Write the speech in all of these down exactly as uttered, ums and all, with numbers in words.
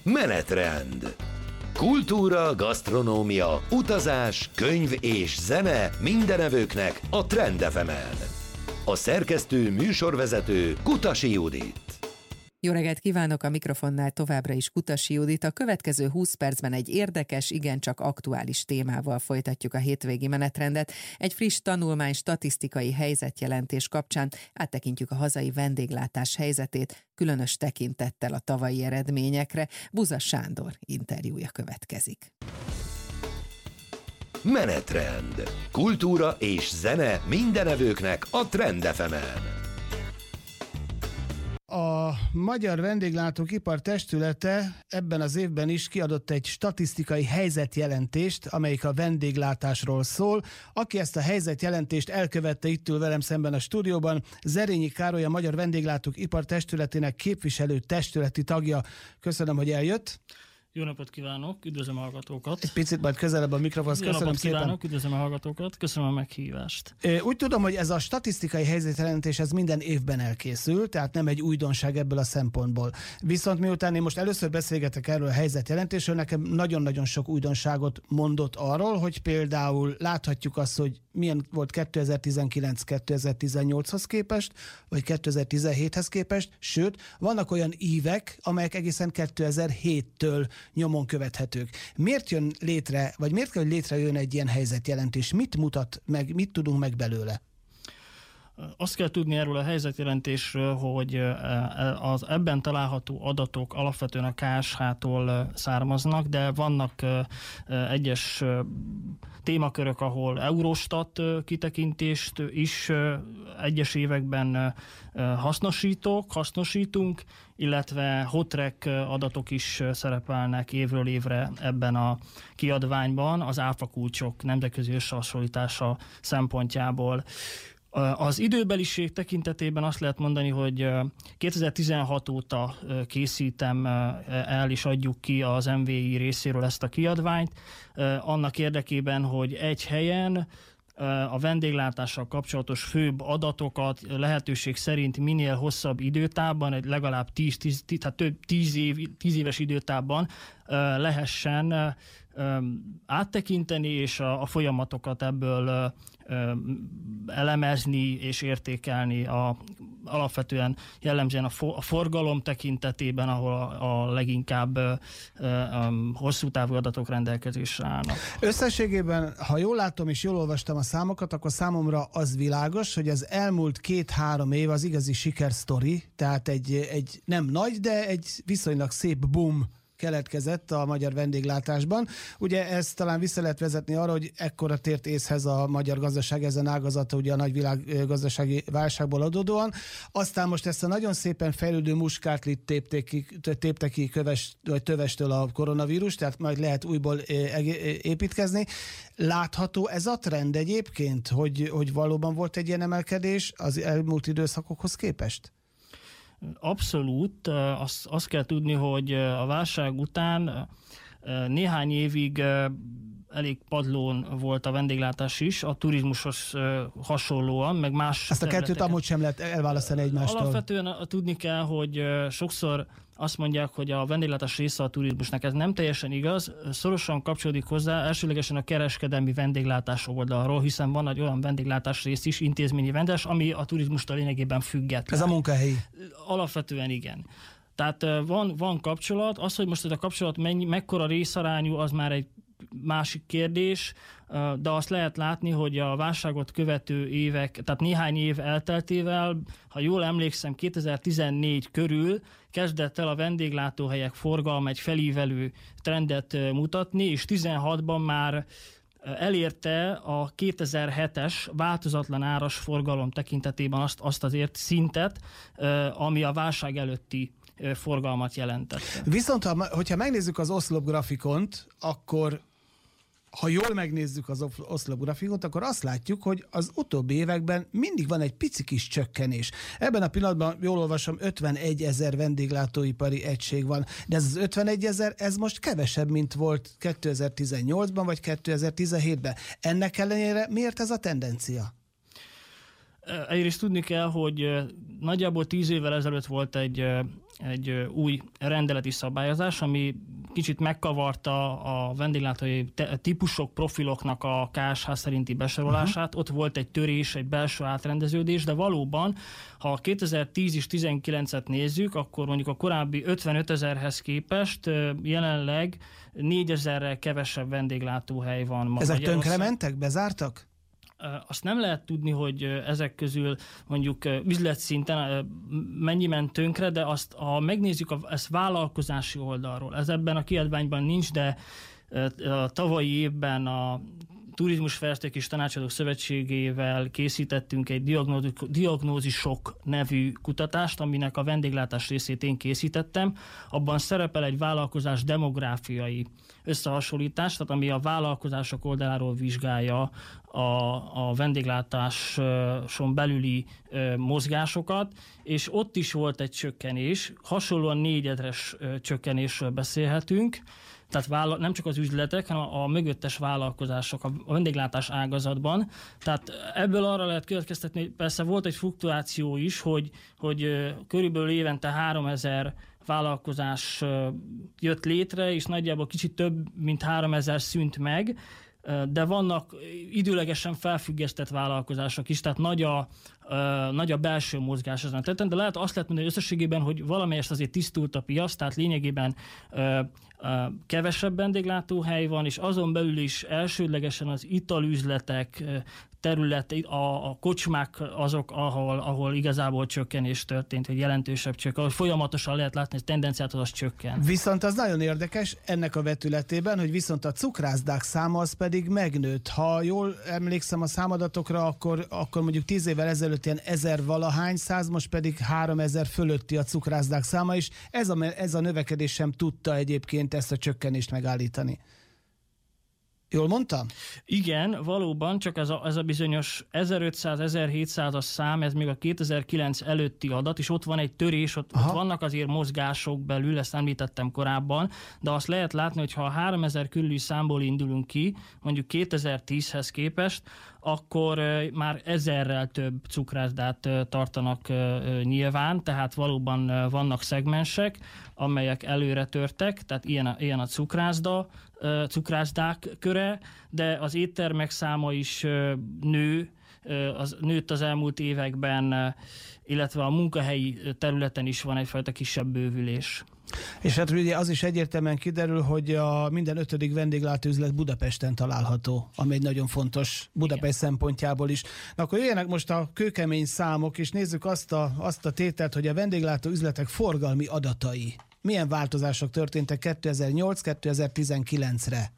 Menetrend. Kultúra, gasztronómia, utazás, könyv és zene mindenevőknek a Trend ef emen. A szerkesztő műsorvezető Kutasi Judit. Jó reggelt kívánok, a mikrofonnál továbbra is Kutasi Judit. A következő húsz percben egy érdekes, igencsak aktuális témával folytatjuk a hétvégi menetrendet. Egy friss tanulmány statisztikai helyzetjelentés kapcsán áttekintjük a hazai vendéglátás helyzetét, különös tekintettel a tavalyi eredményekre. Buza Sándor interjúja következik. Menetrend. Kultúra és zene mindenevőknek a Trend ef emen. A Magyar Vendéglátók Ipar Testülete ebben az évben is kiadott egy statisztikai helyzetjelentést, amelyik a vendéglátásról szól. Aki ezt a helyzetjelentést elkövette, itt ül velem szemben a stúdióban, Zerényi Károly, a Magyar Vendéglátók Ipar Testületének képviselő testületi tagja. Köszönöm, hogy eljött. Jó napot kívánok, üdvözlöm a hallgatókat. Egy picit majd közelebb a mikrofonhoz. Jó Köszönöm napot szépen. kívánok, üdvözlöm a hallgatókat, köszönöm a meghívást. Úgy tudom, hogy ez a statisztikai helyzetjelentés ez minden évben elkészül, tehát nem egy újdonság ebből a szempontból. Viszont miután én most először beszélgetek erről a helyzetjelentésről, nekem nagyon-nagyon sok újdonságot mondott arról, hogy például láthatjuk azt, hogy milyen volt kétezer-tizenkilenc kétezer-tizennyolchoz képest, vagy kétezer-tizenhéthez képest, sőt, vannak olyan évek, amelyek egészen kétezer-héttől nyomon követhetők. Miért jön létre, vagy miért kell, hogy létrejön egy ilyen helyzetjelentés? Mit mutat meg, mit tudunk meg belőle? Azt kell tudni erről a helyzetjelentésről, hogy az ebben található adatok alapvetően a ká es há-tól származnak, de vannak egyes témakörök, ahol Eurostat kitekintést is egyes években hasznosítok, hasznosítunk, illetve Hotrek adatok is szerepelnek évről évre ebben a kiadványban az áfakulcsok nemzetközi összehasonlítása szempontjából. Az időbeliség tekintetében azt lehet mondani, hogy kétezer-tizenhat óta készítem el és adjuk ki az em vé i részéről ezt a kiadványt, annak érdekében, hogy egy helyen a vendéglátással kapcsolatos főbb adatokat lehetőség szerint minél hosszabb időtávban, egy legalább tíz, tíz, tehát több tíz, év, tíz éves időtávban lehessen áttekinteni, és a, a folyamatokat ebből elemezni és értékelni a, alapvetően jellemzően a, for, a forgalom tekintetében, ahol a, a leginkább a, a hosszú távú adatok rendelkezésre állnak. Összességében, ha jól látom és jól olvastam a számokat, akkor számomra az világos, hogy az elmúlt két-három év az igazi sikersztori, tehát egy, egy nem nagy, de egy viszonylag szép boom keletkezett a magyar vendéglátásban. Ugye ezt talán vissza lehet vezetni arra, hogy ekkora tért észhez a magyar gazdaság ezen ágazata, ugye a nagy világgazdasági válságból adódóan. Aztán most ezt a nagyon szépen fejlődő muskátlit tépték ki, tépte ki köves, vagy tövestől a koronavírus, tehát majd lehet újból építkezni. Látható ez a trend egyébként, hogy, hogy valóban volt egy ilyen emelkedés az elmúlt időszakokhoz képest? Abszolút. Azt, azt kell tudni, hogy a válság után néhány évig elég padlón volt a vendéglátás is, a turizmushoz hasonlóan, meg más Ezt a kettőt amúgy sem lehet elválasztani egymástól. Alapvetően tudni kell, hogy sokszor azt mondják, hogy a vendéglátás része a turizmusnak. Ez nem teljesen igaz, szorosan kapcsolódik hozzá elsőlegesen a kereskedelmi vendéglátás oldalról, hiszen van egy olyan vendéglátás rész is, intézményi vendéglátás, ami a turizmustól lényegében független. Ez a munkahelyi. Alapvetően igen. Tehát van, van kapcsolat, az, hogy most ez a kapcsolat mennyi, mekkora részarányú, az már egy másik kérdés, de azt lehet látni, hogy a válságot követő évek, tehát néhány év elteltével, ha jól emlékszem, kétezer-tizennégy körül kezdett el a vendéglátóhelyek forgalma egy felívelő trendet mutatni, és tizenhatban már elérte a kétezer-hetes változatlan áras forgalom tekintetében azt, azt azért szintet, ami a válság előtti forgalmat jelentette. Viszont, ha, hogyha megnézzük az oszlop grafikont, akkor ha jól megnézzük az oszlop grafikont, akkor azt látjuk, hogy az utóbbi években mindig van egy pici kis csökkenés. Ebben a pillanatban, jól olvasom, ötvenegy ezer vendéglátóipari egység van, de ez az ötvenegy ezer, ez most kevesebb, mint volt kétezer-tizennyolcban vagy kétezer-tizenhétben. Ennek ellenére miért ez a tendencia? Egyrészt tudni kell, hogy nagyjából tíz évvel ezelőtt volt egy, egy új rendeleti szabályozás, ami kicsit megkavarta a vendéglátói típusok, profiloknak a ká es há szerinti besorolását. Uh-huh. Ott volt egy törés, egy belső átrendeződés, de valóban, ha kétezer-tíz és tizenkilencet nézzük, akkor mondjuk a korábbi ötvenötezerhez képest jelenleg négyezer-rel kevesebb vendéglátóhely van. Ezek tönkrementek, bezártak? Azt nem lehet tudni, hogy ezek közül mondjuk üzletszinten mennyi ment tönkre, de azt, ha megnézzük a, ezt vállalkozási oldalról, ez ebben a kiadványban nincs, de a tavalyi évben a Turizmusfejlesztők és Tanácsadók Szövetségével készítettünk egy diagnózisok nevű kutatást, aminek a vendéglátás részét én készítettem. Abban szerepel egy vállalkozás demográfiai összehasonlítás, tehát ami a vállalkozások oldaláról vizsgálja a, a vendéglátáson belüli ö, mozgásokat, és ott is volt egy csökkenés, hasonlóan négyezres csökkenésről beszélhetünk. Tehát nem csak az üzletek, hanem a mögöttes vállalkozások a vendéglátás ágazatban. Tehát ebből arra lehet következtetni, hogy persze volt egy fluktuáció is, hogy, hogy körülbelül évente háromezer vállalkozás jött létre, és nagyjából kicsit több, mint háromezer szűnt meg, de vannak időlegesen felfüggesztett vállalkozások is, tehát nagy a, nagy a belső mozgás ezen a területen, de lehet azt lehet mondani összességében, hogy valamelyest azért tisztult a piac, tehát lényegében kevesebb vendéglátóhely van, és azon belül is elsődlegesen az italüzletek terület, a, a kocsmák azok, ahol, ahol igazából csökkenés történt, vagy jelentősebb csökkenés, ahol folyamatosan lehet látni, hogy tendenciát az csökken. Viszont az nagyon érdekes ennek a vetületében, hogy viszont a cukrászdák száma az pedig megnőtt. Ha jól emlékszem a számadatokra, akkor, akkor mondjuk tíz évvel ezelőtt ilyen ezer valahány száz, most pedig háromezer fölötti a cukrászdák száma, és ez a, ez a növekedés sem tudta egyébként ezt a csökkenést megállítani. Jól mondtam? Igen, valóban, csak ez a, ez a bizonyos ezerötszáz-ezerhétszázas szám, ez még a kétezer-kilenc előtti adat, és ott van egy törés, ott, ott vannak azért mozgások belül, ezt említettem korábban, de azt lehet látni, hogy ha a háromezer körüli számból indulunk ki, mondjuk kétezer-tízhez képest, akkor már ezerrel több cukrászdát tartanak nyilván, tehát valóban vannak szegmensek, amelyek előre törtek, tehát ilyen a, ilyen a cukrászda, cukrászdák köre, de az éttermek száma is nő, az nőtt az elmúlt években, illetve a munkahelyi területen is van egyfajta kisebb bővülés. És hát ugye az is egyértelműen kiderül, hogy a minden ötödik vendéglátóüzlet Budapesten található, ami egy nagyon fontos Budapest Igen. szempontjából is. Na akkor jöjjenek most a kőkemény számok, és nézzük azt a, azt a tételt, hogy a vendéglátóüzletek forgalmi adatai. Milyen változások történtek kétezer-nyolc-kétezer-tizenkilencre?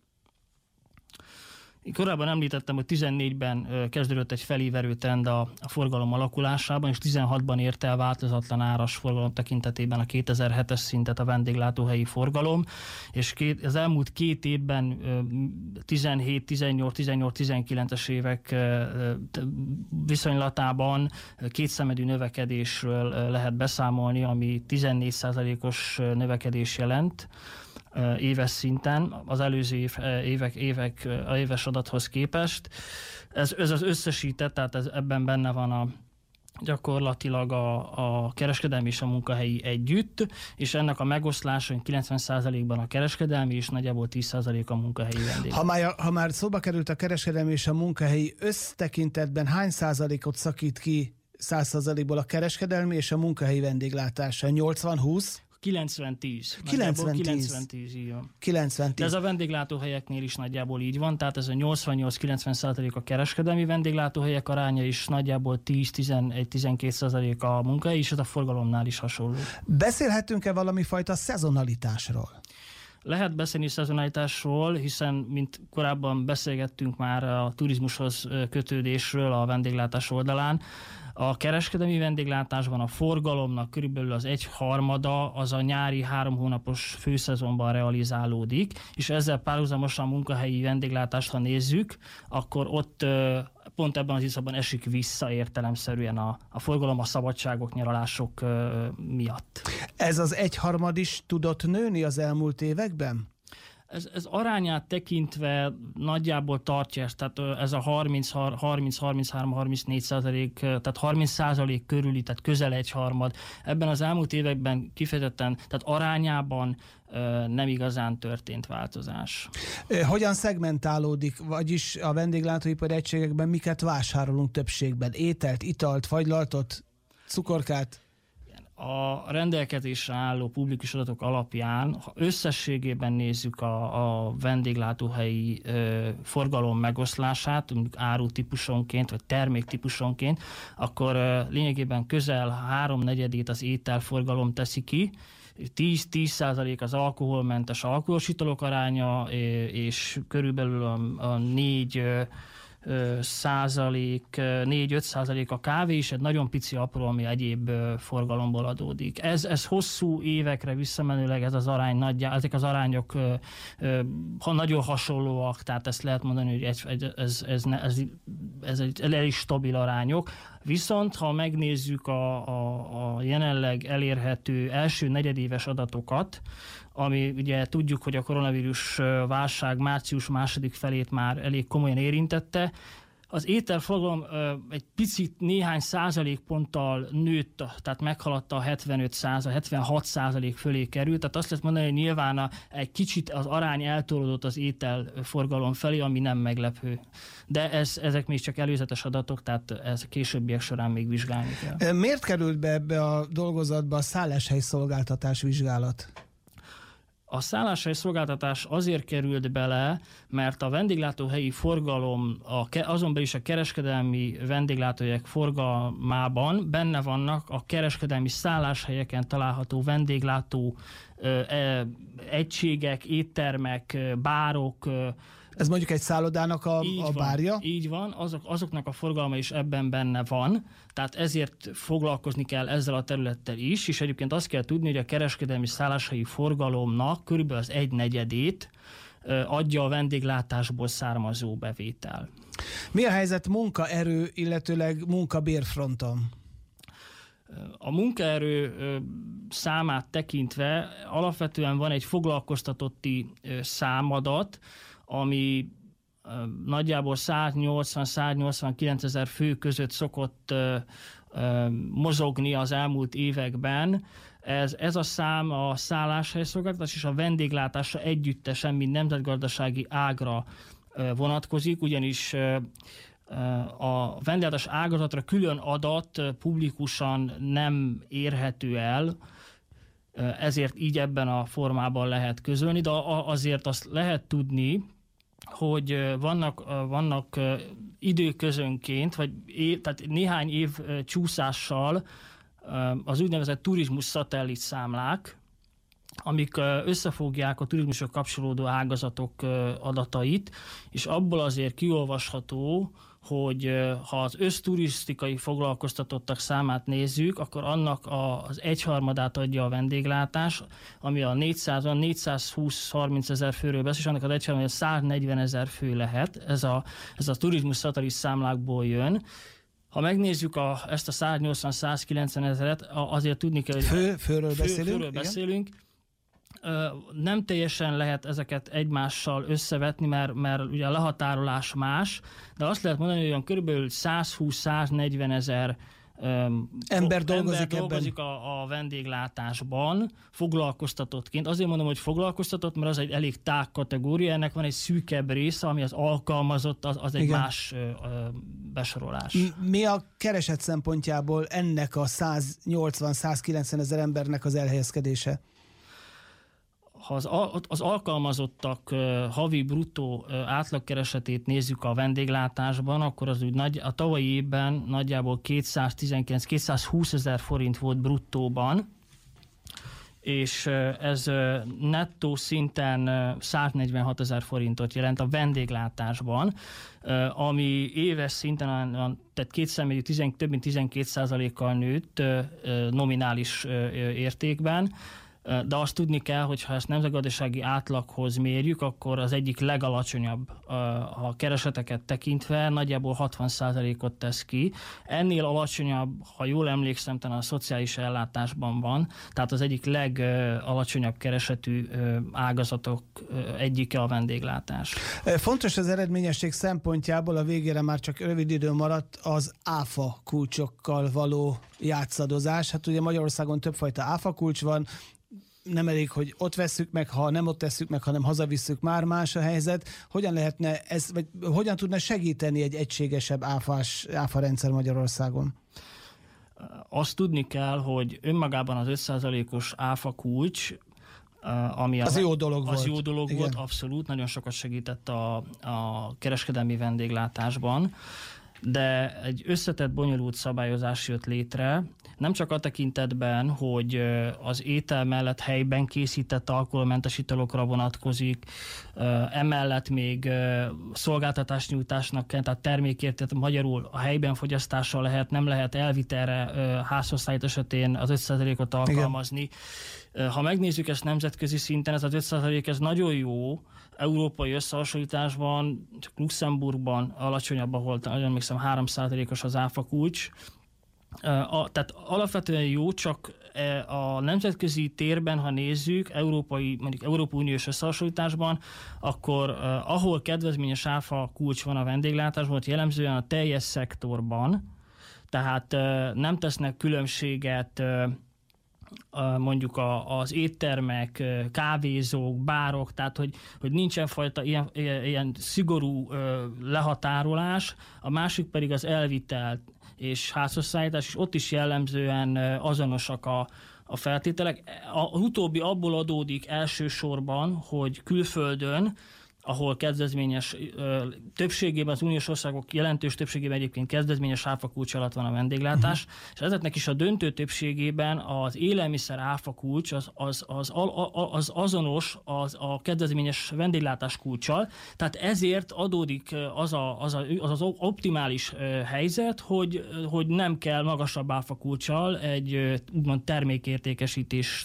Korábban említettem, hogy tizennégyben kezdődött egy feléverő trend a, a forgalom alakulásában, és tizenhatban érte el változatlan áras forgalom tekintetében a kétezer-hetes szintet a vendéglátóhelyi forgalom, és két, az elmúlt két évben tizenhét, tizennyolc, tizennyolc, tizenkilences évek viszonylatában kétszemedű növekedésről lehet beszámolni, ami tizennégy százalékos növekedés jelent éves szinten, az előző év, évek, évek, a éves adathoz képest. Ez, ez az összesített, tehát ez, ebben benne van a, gyakorlatilag a, a kereskedelmi és a munkahelyi együtt, és ennek a megoszlása kilencven százalékban a kereskedelmi, és nagyjából tíz százalék a munkahelyi vendég. Ha már, ha már szóba került a kereskedelmi és a munkahelyi, össztekintetben hány százalékot szakít ki száz százalékból a kereskedelmi és a munkahelyi vendéglátása? nyolcvan húsz? kilencven tíz. kilencven tíz. kilencven tíz, így van. kilencven tíz. De ez a vendéglátóhelyeknél is nagyjából így van, tehát ez a nyolcvannyolc-kilencven százalék a kereskedelmi vendéglátóhelyek aránya is, nagyjából tíz-tizenegy-tizenkét százalék a munkahelyi, és ez a forgalomnál is hasonló. Beszélhetünk-e valami fajta szezonalitásról? Lehet beszélni szezonalitásról, hiszen, mint korábban beszélgettünk már a turizmushoz kötődésről a vendéglátás oldalán, a kereskedelmi vendéglátásban a forgalomnak körülbelül az egyharmada az a nyári három hónapos főszezonban realizálódik, és ezzel párhuzamosan a munkahelyi vendéglátást, ha nézzük, akkor ott pont ebben az időszakban esik vissza értelemszerűen a, a forgalom a szabadságok, nyaralások miatt. Ez az egyharmad is tudott nőni az elmúlt években? Ez, ez arányát tekintve nagyjából tartja ezt, tehát ez a harminc-harminchárom-harmincnégy százalék, tehát harminc százalék körüli, tehát közel egyharmad. Ebben az elmúlt években kifejezetten, tehát arányában nem igazán történt változás. Hogyan szegmentálódik, vagyis a vendéglátóipari egységekben miket vásárolunk többségben? Ételt, italt, fagylaltot, cukorkát? A rendelkezésre álló publikus adatok alapján, ha összességében nézzük a, a vendéglátóhelyi ö, forgalom megoszlását, árutípusonként vagy terméktípusonként, akkor ö, lényegében közel háromnegyedét az ételforgalom teszi ki, tíz-tíz százalék az alkoholmentes alkoholos italok aránya, és körülbelül a, a négy százalék, négy-öt százalék a kávé, és egy nagyon pici apró, ami egyéb forgalomból adódik. Ez, ez hosszú évekre visszamenőleg ez az arány nagyjá, ezek az arányok ha nagyon hasonlóak, tehát ezt lehet mondani, hogy ez, ez, ez, ez, ez egy elég stabil arányok. Viszont, ha megnézzük a, a, a jelenleg elérhető első negyedéves adatokat, ami ugye tudjuk, hogy a koronavírus válság március második felét már elég komolyan érintette, az ételforgalom egy picit néhány százalékponttal nőtt, tehát meghaladta a hetvenöt százalék, hetvenhat százalék fölé került, tehát azt lehet mondani, hogy nyilván a, egy kicsit az arány eltolódott az ételforgalom felé, ami nem meglepő. De ez, ezek még csak előzetes adatok, tehát ez későbbiek során még vizsgálni kell. Miért került be ebbe a dolgozatba a szálláshely szolgáltatás vizsgálat? A szálláshely szolgáltatás azért került bele, mert a vendéglátóhelyi forgalom, a, azon belül is a kereskedelmi vendéglátóhelyek forgalmában benne vannak a kereskedelmi szálláshelyeken található vendéglátó ö, e, egységek, éttermek, bárok. Ez mondjuk egy szállodának a, így a van, bárja? Így van, azok, azoknak a forgalma is ebben benne van, tehát ezért foglalkozni kell ezzel a területtel is, és egyébként azt kell tudni, hogy a kereskedelmi szálláshelyi forgalomnak körülbelül az egynegyedét adja a vendéglátásból származó bevétel. Mi a helyzet munkaerő, illetőleg munkabérfronton? A munkaerő számát tekintve alapvetően van egy foglalkoztatotti számadat, ami nagyjából száznyolcvan-száznyolcvankilenc ezer fő között szokott mozogni az elmúlt években. Ez, ez a szám a szálláshelyszolgáltatás és a vendéglátásra együttesen, mint nemzetgazdasági ágra vonatkozik, ugyanis a vendéglátás ágazatra külön adat publikusan nem érhető el, ezért így ebben a formában lehet közölni, de azért azt lehet tudni, hogy vannak, vannak időközönként, vagy év, tehát néhány év csúszással az úgynevezett turizmus szatellit számlák, amik összefogják a turizmusra kapcsolódó ágazatok adatait, és abból azért kiolvasható, hogy ha az összturisztikai foglalkoztatottak számát nézzük, akkor annak az egyharmadát adja a vendéglátás, ami a négyszázhúsz-harminc ezer főről beszél, és annak az egyharmadát száznegyven ezer fő lehet. Ez a, ez a turizmus szatellit számlákból jön. Ha megnézzük a, ezt a száznyolcvan-százkilencven ezeret, azért tudni kell, hogy Fő, főről fő, beszélünk. Főről beszélünk. Nem teljesen lehet ezeket egymással összevetni, mert, mert ugye a lehatárolás más, de azt lehet mondani, hogy olyan körülbelül százhúsz-száznegyven ezer ember dolgozik, ember dolgozik ebben. A, a vendéglátásban foglalkoztatottként. Azért mondom, hogy foglalkoztatott, mert az egy elég tág kategória, ennek van egy szűkebb része, ami az alkalmazott, az, az egy Igen. más ö, besorolás. Mi a kereset szempontjából ennek a száznyolcvan-százkilencven ezer embernek az elhelyezkedése? Ha az, az alkalmazottak uh, havi bruttó uh, átlagkeresetét nézzük a vendéglátásban, akkor az úgy nagy, a tavalyi évben nagyjából kétszáztizenkilenc-kétszázhúsz ezer forint volt bruttóban, és uh, ez uh, nettó szinten uh, száznegyvenhat ezer forintot jelent a vendéglátásban, uh, ami éves szinten, a, a, tehát kétszemélyű több mint tizenkét százalékkal nőtt uh, uh, nominális uh, értékben. de azt tudni kell, hogy ha ezt nemzetgazdasági átlaghoz mérjük, akkor az egyik legalacsonyabb a kereseteket tekintve, nagyjából hatvan százalékot tesz ki. Ennél alacsonyabb, ha jól emlékszem, talán a szociális ellátásban van, tehát az egyik legalacsonyabb keresetű ágazatok egyike a vendéglátás. Fontos az eredményesség szempontjából, a végére már csak rövid idő maradt, az áfa kulcsokkal való játszadozás. Hát ugye Magyarországon többfajta áfa kulcs van, nem elég, hogy ott vesszük meg, ha nem ott tesszük meg, hanem hazavisszük, már más a helyzet. Hogyan lehetne ez, vagy hogyan tudna segíteni egy egységesebb áfás, áfa rendszer Magyarországon? Azt tudni kell, hogy önmagában az öt százalékos áfa kulcs, ami az a, jó dolog az volt. jó dolog Igen. volt, abszolút, nagyon sokat segített a, a kereskedelmi vendéglátásban, de egy összetett, bonyolult szabályozás jött létre, nem csak a tekintetben, hogy az étel mellett helyben készített alkoholmentes italokra vonatkozik, emellett még szolgáltatásnyújtásnak kell, tehát termékért, tehát magyarul a helyben fogyasztással lehet, nem lehet elvitelre házhozszállít esetén az öt százalékot alkalmazni. Igen. Ha megnézzük ezt nemzetközi szinten, ez az öt százalék ez nagyon jó, európai összehasonlításban, csak Luxemburgban alacsonyabb, ahol nagyon emlékszem három százalékos az áfa kulcs. A, tehát alapvetően jó, csak a nemzetközi térben, ha nézzük, európai, mondjuk Európai Uniós összehasonlításban, akkor ahol kedvezményes áfa kulcs van a vendéglátásban, ott jellemzően a teljes szektorban, tehát nem tesznek különbséget mondjuk a, az éttermek, kávézók, bárok, tehát hogy, hogy nincsen fajta ilyen, ilyen szigorú lehatárolás, a másik pedig az elvitel és házhozszállítás, és ott is jellemzően azonosak a, a feltételek. Az utóbbi abból adódik elsősorban, hogy külföldön, ahol kedvezményes, többségében az uniós országok jelentős többségében egyébként kedvezményes áfakulcs alatt van a vendéglátás, uh-huh. és ezeknek is a döntő többségében az élelmiszer áfakulcs az, az, az, az azonos az a kedvezményes vendéglátás kulccsal, tehát ezért adódik az a, az, a, az, az optimális helyzet, hogy, hogy nem kell magasabb áfakulccsal egy úgymond termékértékesítés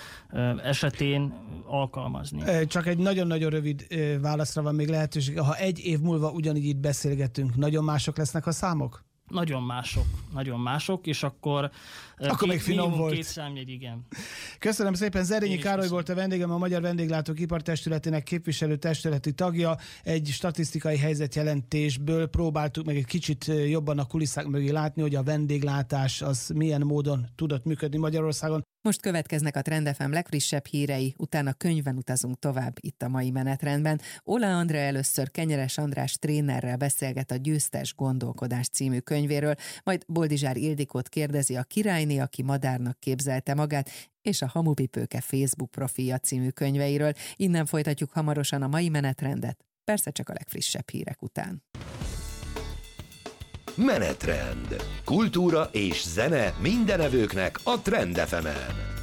esetén alkalmazni. Csak egy nagyon-nagyon rövid válaszra van még lehetőség. Ha egy év múlva ugyanígy itt beszélgetünk, nagyon mások lesznek a számok? Nagyon mások, nagyon mások, és akkor, akkor két, még finom volt. Két számjegy, igen. Köszönöm szépen, Zerényi Károly köszönöm. Volt a vendégem, a Magyar Vendéglátók Ipartestületének képviselő testületi tagja. Egy statisztikai helyzetjelentésből próbáltuk meg egy kicsit jobban a kulisszák mögé látni, hogy a vendéglátás az milyen módon tudott működni Magyarországon. Most következnek a Trend ef em legfrissebb hírei, utána könyvben utazunk tovább itt a mai menetrendben. Ola Andrea először Kenyeres András trénerrel beszélget a Győztes gondolkodás című könyvéről, majd Boldizsár Ildikót kérdezi a királyné, aki madárnak képzelte magát, és a Hamupipőke Facebook profilja című könyveiről. Innen folytatjuk hamarosan a mai menetrendet, persze csak a legfrissebb hírek után. Menetrend. Kultúra és zene mindenevőknek a Trend ef emen.